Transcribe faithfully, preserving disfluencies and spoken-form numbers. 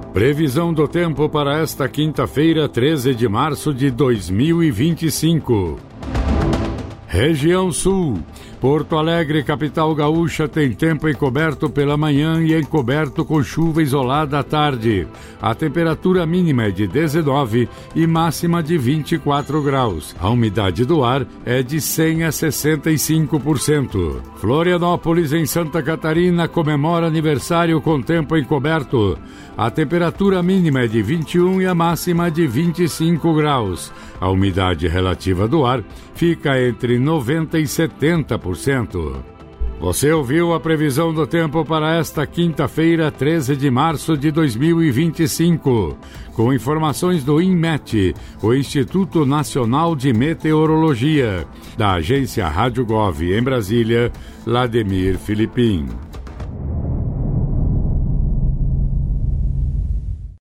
Previsão do tempo para esta quinta-feira, treze de março de dois mil e vinte e cinco. Região Sul. Porto Alegre, capital gaúcha, tem tempo encoberto pela manhã e encoberto com chuva isolada à tarde. A temperatura mínima é de dezenove e máxima de vinte e quatro graus. A umidade do ar é de cem a sessenta e cinco por cento. Florianópolis, em Santa Catarina, comemora aniversário com tempo encoberto. A temperatura mínima é de vinte e um e a máxima de vinte e cinco graus. A umidade relativa do ar fica entre noventa e setenta por cento. Você ouviu a previsão do tempo para esta quinta-feira, treze de março de dois mil e vinte e cinco, com informações do INMET, o Instituto Nacional de Meteorologia, da agência Rádio Gov em Brasília, Lademir Filipim.